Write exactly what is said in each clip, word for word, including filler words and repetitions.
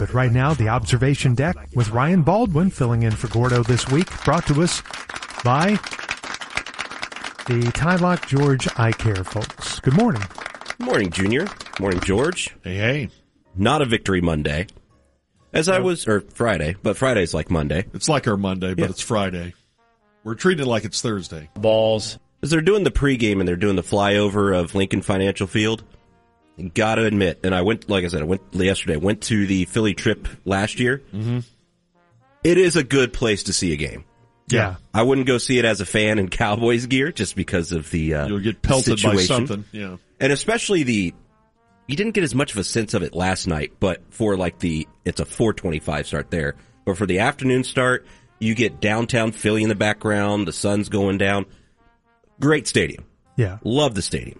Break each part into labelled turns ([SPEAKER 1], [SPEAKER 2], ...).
[SPEAKER 1] But right now, the observation deck with Ryan Baldwin filling in for Gordo this week, brought to us by the Tie Lock George Eye Care folks. Good morning.
[SPEAKER 2] Good morning, Junior. Morning, George.
[SPEAKER 3] Hey, hey.
[SPEAKER 2] Not a victory Monday. As I was, or Friday, but Friday's like Monday.
[SPEAKER 3] It's like our Monday, but
[SPEAKER 2] Yeah.
[SPEAKER 3] it's Friday. We're treating it like it's Thursday.
[SPEAKER 2] Balls. As they're doing the pregame and they're doing the flyover of Lincoln Financial Field, you gotta admit, and I went, like I said, I went yesterday, went to the Philly trip last year.
[SPEAKER 3] Mm-hmm.
[SPEAKER 2] It is a good place to see a game.
[SPEAKER 1] Yeah.
[SPEAKER 2] I wouldn't go see it as a fan in Cowboys gear just because of the uh,
[SPEAKER 3] You'll get pelted
[SPEAKER 2] situation.
[SPEAKER 3] by something. Yeah.
[SPEAKER 2] And especially the, you didn't get as much of a sense of it last night, but for like the, it's a four twenty-five start there. But for the afternoon start, you get downtown Philly in the background, the sun's going down. Great stadium.
[SPEAKER 1] Yeah.
[SPEAKER 2] Love the stadium.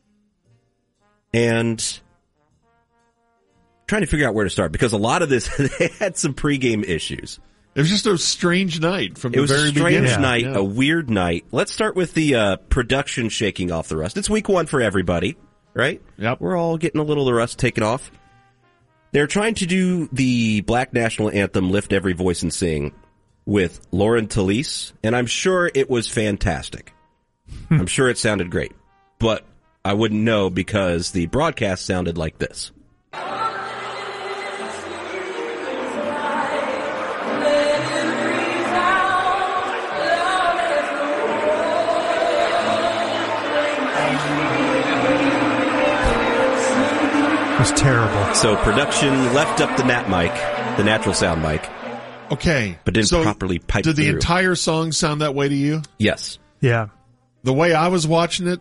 [SPEAKER 2] And trying to figure out where to start because a lot of this, they had some pregame issues.
[SPEAKER 3] It was just a strange night from
[SPEAKER 2] It
[SPEAKER 3] the
[SPEAKER 2] was
[SPEAKER 3] very
[SPEAKER 2] a strange
[SPEAKER 3] beginning.
[SPEAKER 2] night,
[SPEAKER 3] Yeah.
[SPEAKER 2] a weird night. Let's start with the uh, production shaking off the rust. It's week one for everybody, right?
[SPEAKER 3] Yep.
[SPEAKER 2] We're all getting a little of the rust taken off. They're trying to do the Black National Anthem, Lift Every Voice and Sing, with Lauren Talese, and I'm sure it was fantastic. I'm sure it sounded great, but I wouldn't know because the broadcast sounded like this.
[SPEAKER 1] It was terrible.
[SPEAKER 2] So production left up the nat mic, the natural sound mic.
[SPEAKER 3] Okay.
[SPEAKER 2] But didn't
[SPEAKER 3] so
[SPEAKER 2] properly pipe
[SPEAKER 3] Did the
[SPEAKER 2] through.
[SPEAKER 3] entire song sound that way to you?
[SPEAKER 2] Yes.
[SPEAKER 1] Yeah.
[SPEAKER 3] The way I was watching it,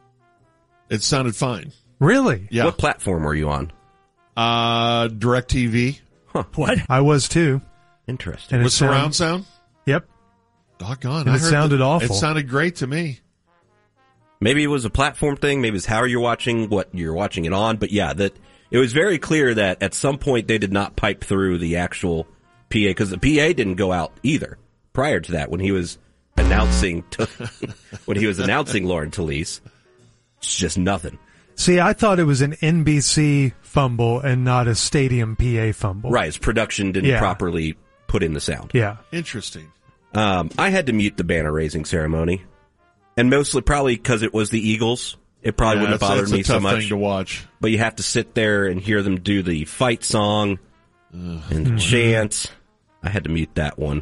[SPEAKER 3] it sounded fine.
[SPEAKER 1] Really?
[SPEAKER 3] Yeah.
[SPEAKER 2] What platform were you on?
[SPEAKER 3] Uh, DirecTV.
[SPEAKER 1] What? I was too.
[SPEAKER 2] Interesting.
[SPEAKER 1] And it
[SPEAKER 3] With surround
[SPEAKER 1] sound-
[SPEAKER 3] sound?
[SPEAKER 1] Yep.
[SPEAKER 3] Doggone.
[SPEAKER 1] And
[SPEAKER 3] I
[SPEAKER 1] it
[SPEAKER 3] heard
[SPEAKER 1] sounded
[SPEAKER 3] that-
[SPEAKER 1] awful.
[SPEAKER 3] It sounded great to me.
[SPEAKER 2] Maybe it was a platform thing. Maybe it's how you're watching, what you're watching it on. But yeah, that it was very clear that at some point they did not pipe through the actual P A because the P A didn't go out either prior to that when he was announcing when he was announcing Lauren Talese. It's just nothing.
[SPEAKER 1] See, I thought it was an N B C fumble and not a stadium P A fumble.
[SPEAKER 2] Right, his production didn't
[SPEAKER 1] Yeah.
[SPEAKER 2] properly put in the sound.
[SPEAKER 1] Yeah.
[SPEAKER 3] Interesting.
[SPEAKER 2] Um, I had to mute the banner raising ceremony, and mostly probably because it was the Eagles. It probably
[SPEAKER 3] Yeah,
[SPEAKER 2] wouldn't have
[SPEAKER 3] it's-
[SPEAKER 2] bothered
[SPEAKER 3] it's a
[SPEAKER 2] me so
[SPEAKER 3] tough
[SPEAKER 2] much.
[SPEAKER 3] thing to watch.
[SPEAKER 2] But you have to sit there and hear them do the fight song
[SPEAKER 3] Ugh.
[SPEAKER 2] and the chants. I had to mute that one.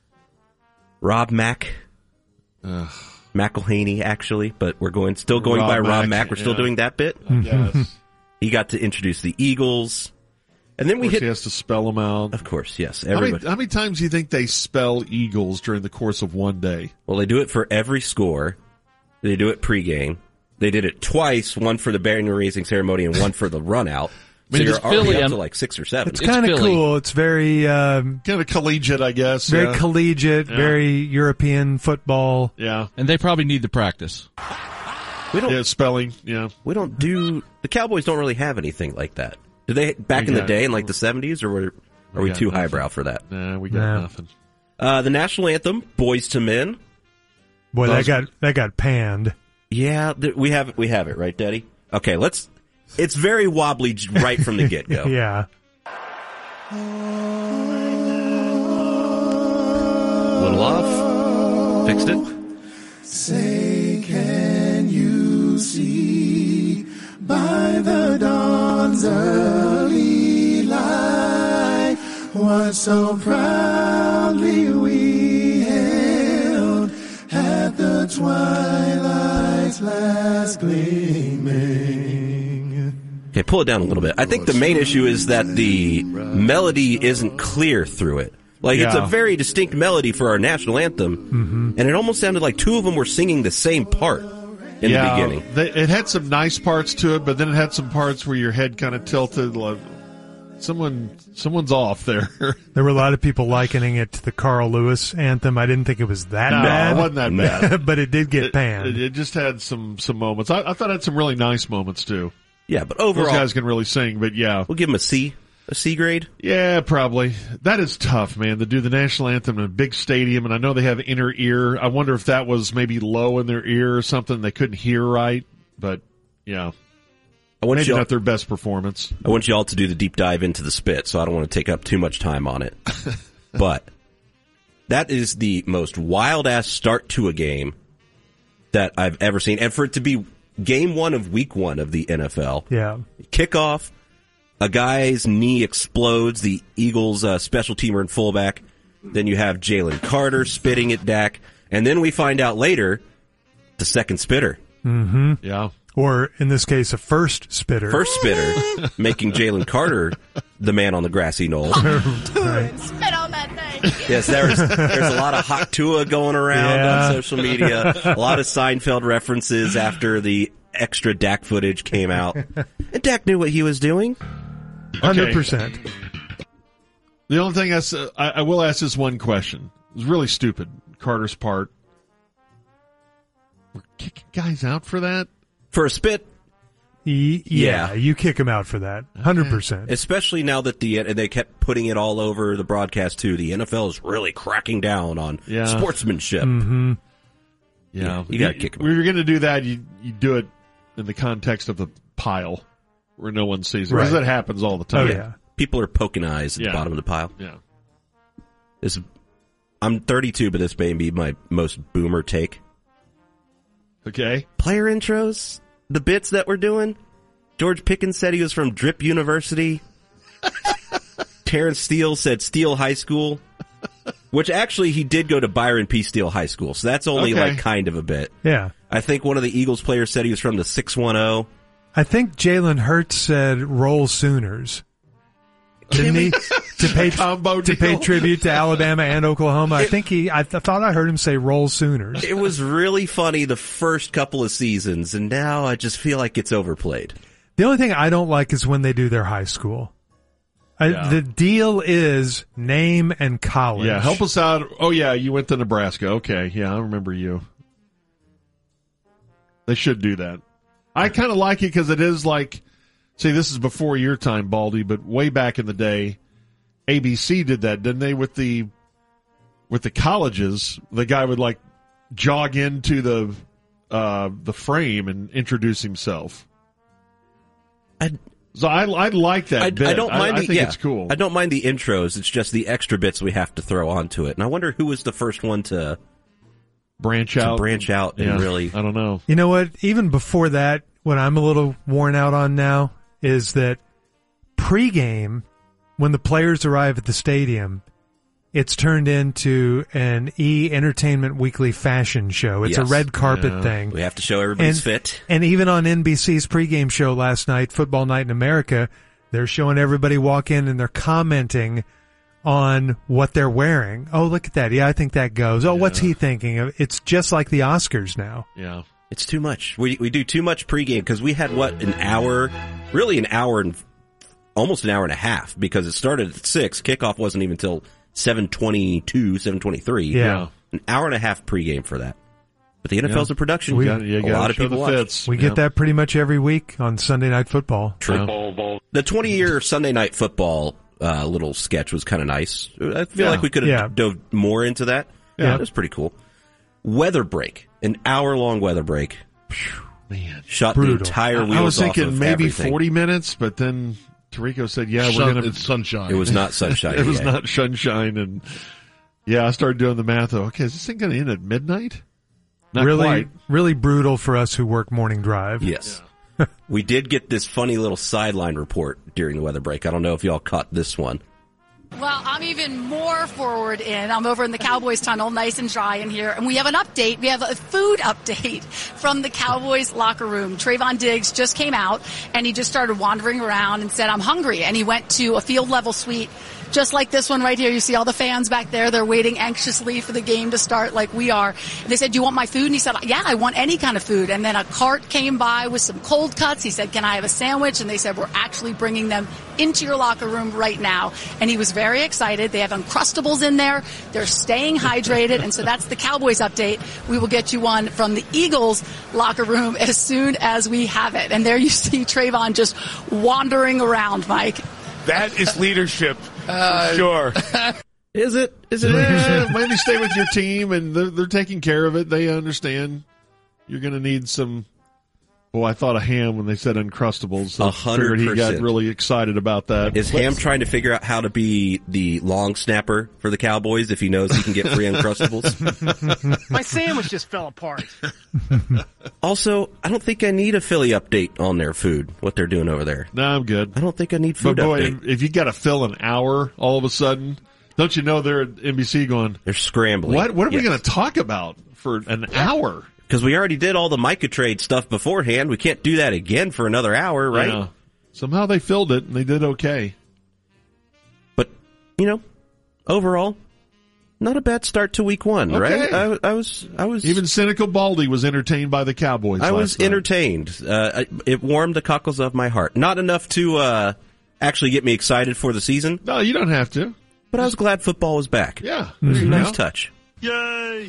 [SPEAKER 2] Rob Mack.
[SPEAKER 3] Ugh.
[SPEAKER 2] McElhaney, actually, but we're going still going
[SPEAKER 3] Rob
[SPEAKER 2] by Rob
[SPEAKER 3] Mack,
[SPEAKER 2] Mack. We're still
[SPEAKER 3] yeah.
[SPEAKER 2] doing that bit.
[SPEAKER 3] I guess.
[SPEAKER 2] He got to introduce the Eagles. And then
[SPEAKER 3] Of
[SPEAKER 2] we
[SPEAKER 3] course,
[SPEAKER 2] hit...
[SPEAKER 3] he has to spell them out.
[SPEAKER 2] Of course, yes.
[SPEAKER 3] How many,
[SPEAKER 2] Everybody.
[SPEAKER 3] how many times do you think they spell Eagles during the course of one day?
[SPEAKER 2] Well, they do it for every score. They do it pregame. They did it twice, one for the banner raising ceremony and one for the run out.
[SPEAKER 3] I mean,
[SPEAKER 2] so
[SPEAKER 3] it's
[SPEAKER 2] you're already
[SPEAKER 4] Philly
[SPEAKER 2] up to
[SPEAKER 4] and-
[SPEAKER 2] like six or seven.
[SPEAKER 1] It's kind of
[SPEAKER 4] Philly.
[SPEAKER 1] cool. It's very, um,
[SPEAKER 3] Kind of collegiate, I guess.
[SPEAKER 1] very
[SPEAKER 3] yeah.
[SPEAKER 1] collegiate,
[SPEAKER 3] Yeah.
[SPEAKER 1] very European football.
[SPEAKER 3] yeah.
[SPEAKER 4] And they probably need the practice.
[SPEAKER 2] we don't
[SPEAKER 3] Yeah, spelling. Yeah.
[SPEAKER 2] we don't do the Cowboys don't really have anything like that. Did they back
[SPEAKER 3] We
[SPEAKER 2] in the
[SPEAKER 3] got-
[SPEAKER 2] day in like the seventies, or were are
[SPEAKER 3] We
[SPEAKER 2] we
[SPEAKER 3] got
[SPEAKER 2] too
[SPEAKER 3] nothing.
[SPEAKER 2] highbrow for that?
[SPEAKER 3] Nah, we got
[SPEAKER 1] No.
[SPEAKER 3] nothing.
[SPEAKER 2] Uh, the national anthem, "Boys to Men."
[SPEAKER 1] Boy,
[SPEAKER 3] Those-
[SPEAKER 1] that got that got panned.
[SPEAKER 2] Yeah, th- we have it. We have it, right, Daddy? Okay, let's. It's very wobbly j- right from the get go.
[SPEAKER 1] Yeah.
[SPEAKER 2] Little off. Fixed it.
[SPEAKER 5] Say, can you see by the dawn's early light what so proudly we hailed at the twilight's last gleaming?
[SPEAKER 2] Okay, pull it down a little bit. I think the main issue is that the melody isn't clear through it. Like, it's a
[SPEAKER 3] Yeah.
[SPEAKER 2] very distinct melody for our national anthem,
[SPEAKER 1] Mm-hmm.
[SPEAKER 2] and it almost sounded like two of them were singing the same part in
[SPEAKER 3] yeah,
[SPEAKER 2] the beginning.
[SPEAKER 3] They, it had some nice parts to it, but then it had some parts where your head kind of tilted. Like someone, someone's off there.
[SPEAKER 1] There were a lot of people likening it to the Carl Lewis anthem. I didn't think it was that
[SPEAKER 3] No,
[SPEAKER 1] bad.
[SPEAKER 3] it wasn't that bad.
[SPEAKER 1] but it did get
[SPEAKER 3] It,
[SPEAKER 1] panned.
[SPEAKER 3] it, it just had some some moments. I, I thought it had some really nice moments too.
[SPEAKER 2] Yeah, but
[SPEAKER 3] Those
[SPEAKER 2] overall,
[SPEAKER 3] guys can really sing, but yeah,
[SPEAKER 2] we'll give them a C, a C grade.
[SPEAKER 3] yeah, probably. That is tough, man. To do the national anthem in a big stadium, and I know they have inner ear. I wonder if that was maybe low in their ear or something they couldn't hear right. But yeah,
[SPEAKER 2] I want
[SPEAKER 3] Maybe
[SPEAKER 2] you all,
[SPEAKER 3] not their best performance.
[SPEAKER 2] I want you all to do the deep dive into the spit, so I don't want to take up too much time on it. But that is the most wild-ass start to a game that I've ever seen. And for it to be game one of week one of the N F L.
[SPEAKER 1] Yeah.
[SPEAKER 2] Kickoff, a guy's knee explodes, the Eagles' uh, special teamer and fullback. Then you have Jalen Carter spitting at Dak. And then we find out later, the second spitter.
[SPEAKER 1] Mm-hmm.
[SPEAKER 3] Yeah.
[SPEAKER 1] Or, in this case, a first spitter.
[SPEAKER 2] First spitter, making Jalen Carter the man on the grassy knoll.
[SPEAKER 1] Right.
[SPEAKER 6] Spit on that thing.
[SPEAKER 2] Yes, there's there's a lot of Hawk Tua going around
[SPEAKER 1] Yeah.
[SPEAKER 2] on social media. A lot of Seinfeld references after the extra Dak footage came out. And Dak knew what he was doing.
[SPEAKER 1] one hundred percent.
[SPEAKER 3] The only thing I, s- I, I will ask this one question. It was really stupid, Carter's part. We're kicking guys out for that?
[SPEAKER 2] For a spit,
[SPEAKER 1] E- yeah,
[SPEAKER 2] Yeah.
[SPEAKER 1] you kick him out for that. one hundred percent.
[SPEAKER 2] especially now that the and they kept putting it all over the broadcast too. The N F L is really cracking down on
[SPEAKER 3] Yeah.
[SPEAKER 2] sportsmanship.
[SPEAKER 1] Mm-hmm.
[SPEAKER 3] Yeah.
[SPEAKER 2] you gotta kick 'em
[SPEAKER 3] If you're going to do that, you, you do it in the context of the pile where no one sees it. Because
[SPEAKER 1] Right.
[SPEAKER 3] that happens all the
[SPEAKER 1] Oh,
[SPEAKER 3] time.
[SPEAKER 1] yeah.
[SPEAKER 2] People are poking eyes at
[SPEAKER 3] Yeah.
[SPEAKER 2] the bottom of the pile.
[SPEAKER 3] Yeah.
[SPEAKER 2] This, I'm thirty-two, but this may be my most boomer take.
[SPEAKER 3] Okay.
[SPEAKER 2] Player intros, the bits that we're doing. George Pickens said he was from Drip University. Terrence Steele said Steele High School, which actually he did go to Byron P. Steele High School, so that's only
[SPEAKER 3] Okay.
[SPEAKER 2] like kind of a bit.
[SPEAKER 1] Yeah.
[SPEAKER 2] I think one of the Eagles players said he was from the six one zero.
[SPEAKER 1] I think Jalen Hurts said roll Sooners. Didn't he? To pay,
[SPEAKER 3] Combo
[SPEAKER 1] to pay
[SPEAKER 3] deal.
[SPEAKER 1] tribute to Alabama and Oklahoma. I think he, I th- thought I heard him say roll Sooners.
[SPEAKER 2] It was really funny the first couple of seasons, and now I just feel like it's overplayed.
[SPEAKER 1] The only thing I don't like is when they do their high school. I,
[SPEAKER 3] Yeah.
[SPEAKER 1] The deal is name and college.
[SPEAKER 3] Yeah, help us out. Oh, yeah, you went to Nebraska. Okay, yeah, I remember you. They should do that. I kind of like it because it is like, see, this is before your time, Baldy, but way back in the day, A B C did that, didn't they? With the with the colleges, the guy would like jog into the uh, the frame and introduce himself.
[SPEAKER 2] I,
[SPEAKER 3] So I I like that.
[SPEAKER 2] I,
[SPEAKER 3] bit.
[SPEAKER 2] I don't mind
[SPEAKER 3] I,
[SPEAKER 2] the
[SPEAKER 3] I think
[SPEAKER 2] yeah,
[SPEAKER 3] it's cool.
[SPEAKER 2] I don't mind the intros. It's just the extra bits we have to throw onto it. And I wonder who was the first one to
[SPEAKER 3] branch
[SPEAKER 2] to
[SPEAKER 3] out,
[SPEAKER 2] branch out and
[SPEAKER 3] Yeah,
[SPEAKER 2] really.
[SPEAKER 3] I don't know.
[SPEAKER 1] You know what? Even before that, what I'm a little worn out on now is that pregame, when the players arrive at the stadium, it's turned into an E! Entertainment Weekly fashion show. It's
[SPEAKER 2] Yes.
[SPEAKER 1] a red carpet
[SPEAKER 3] Yeah.
[SPEAKER 1] thing.
[SPEAKER 2] We have to show everybody's
[SPEAKER 1] And-
[SPEAKER 2] fit.
[SPEAKER 1] And even on N B C's pregame show last night, Football Night in America, they're showing everybody walk in and they're commenting on what they're wearing. Oh, look at that. Yeah, I think that goes. Oh, what's he thinking of? It's just like the Oscars now.
[SPEAKER 3] Yeah.
[SPEAKER 2] It's too much. We we do too much pregame because we had what an hour, really an hour and almost an hour and a half because it started at six. Kickoff wasn't even until seven twenty two, seven twenty three.
[SPEAKER 1] Yeah.
[SPEAKER 2] An hour and a half pregame for that. But the N F L's
[SPEAKER 3] Yeah.
[SPEAKER 2] a production.
[SPEAKER 1] We-
[SPEAKER 3] You gotta- you
[SPEAKER 2] a
[SPEAKER 3] gotta
[SPEAKER 2] lot of
[SPEAKER 3] show
[SPEAKER 2] people
[SPEAKER 3] the
[SPEAKER 2] watch.
[SPEAKER 3] fits.
[SPEAKER 1] We
[SPEAKER 3] Yeah.
[SPEAKER 1] get that pretty much every week on Sunday Night Football.
[SPEAKER 3] Yeah.
[SPEAKER 2] The twenty year Sunday Night Football uh, little sketch was kind of nice. I feel
[SPEAKER 3] Yeah.
[SPEAKER 2] like we could have
[SPEAKER 1] Yeah.
[SPEAKER 2] dove more into that.
[SPEAKER 1] Yeah.
[SPEAKER 2] It was pretty cool. Weather break, an hour long weather break.
[SPEAKER 3] Man.
[SPEAKER 2] Shut
[SPEAKER 1] Brutal.
[SPEAKER 2] the entire wheels
[SPEAKER 3] I was
[SPEAKER 2] off
[SPEAKER 3] thinking
[SPEAKER 2] of
[SPEAKER 3] maybe
[SPEAKER 2] everything.
[SPEAKER 3] forty minutes, but then Tarico said, yeah, we're
[SPEAKER 7] Sun-
[SPEAKER 3] going to.
[SPEAKER 7] it's sunshine.
[SPEAKER 2] It was not sunshine.
[SPEAKER 3] It was
[SPEAKER 2] yeah.
[SPEAKER 3] not sunshine. And yeah, I started doing the math. Okay, is this thing going to end at midnight? Not
[SPEAKER 1] really,
[SPEAKER 3] quite.
[SPEAKER 1] really brutal for us who work morning drive.
[SPEAKER 2] Yes. We did get this funny little sideline report during the weather break. I don't know if y'all caught this one.
[SPEAKER 6] Well, I'm even more forward in. I'm over in the Cowboys tunnel, nice and dry in here. And we have an update. We have a food update from the Cowboys locker room. Trayvon Diggs just came out and he just started wandering around and said, I'm hungry. And he went to a field level suite just like this one right here. You see all the fans back there. They're waiting anxiously for the game to start like we are. They said, do you want my food? And he said, yeah, I want any kind of food. And then a cart came by with some cold cuts. He said, can I have a sandwich? And they said, we're actually bringing them into your locker room right now. And he was very excited. They have Uncrustables in there. They're staying hydrated. And so that's the Cowboys update. We will get you one from the Eagles locker room as soon as we have it. And there you see Trayvon just wandering around, Mike.
[SPEAKER 8] That is leadership,
[SPEAKER 7] Uh,
[SPEAKER 8] for sure.
[SPEAKER 2] Is it? Is it?
[SPEAKER 3] Yeah, maybe stay with your team, and they're, they're taking care of it. They understand you're going to need some. Boy, I thought of Ham when they said Uncrustables. So
[SPEAKER 2] A hundred
[SPEAKER 3] figured he got
[SPEAKER 2] percent.
[SPEAKER 3] really excited about that.
[SPEAKER 2] Is Ham trying to figure out how to be the long snapper for the Cowboys if he knows he can get free Uncrustables?
[SPEAKER 7] My sandwich just fell apart.
[SPEAKER 2] Also, I don't think I need a Philly update on their food, what they're doing over there.
[SPEAKER 3] No, I'm good.
[SPEAKER 2] I don't think I need food
[SPEAKER 3] But boy,
[SPEAKER 2] update.
[SPEAKER 3] if, if you got to fill an hour all of a sudden, don't you know they're at N B C going,
[SPEAKER 2] They're scrambling.
[SPEAKER 3] what, what are we
[SPEAKER 2] Yes.
[SPEAKER 3] going to talk about for an hour?
[SPEAKER 2] Because we already did all the Micah trade stuff beforehand. We can't do that again for another hour, right?
[SPEAKER 3] Yeah. Somehow they filled it and they did okay.
[SPEAKER 2] But, you know, overall, not a bad start to week one,
[SPEAKER 3] Okay.
[SPEAKER 2] right? I, I was, I was,
[SPEAKER 3] Even cynical Baldy was entertained by the Cowboys.
[SPEAKER 2] I was
[SPEAKER 3] last night.
[SPEAKER 2] entertained. Uh, I- it warmed the cockles of my heart. Not enough to, uh, actually get me excited for the season,
[SPEAKER 3] No, you don't have to.
[SPEAKER 2] but I was glad football was back.
[SPEAKER 3] Yeah.
[SPEAKER 2] It was a
[SPEAKER 3] There you
[SPEAKER 2] nice
[SPEAKER 3] go.
[SPEAKER 2] touch.
[SPEAKER 3] Yay!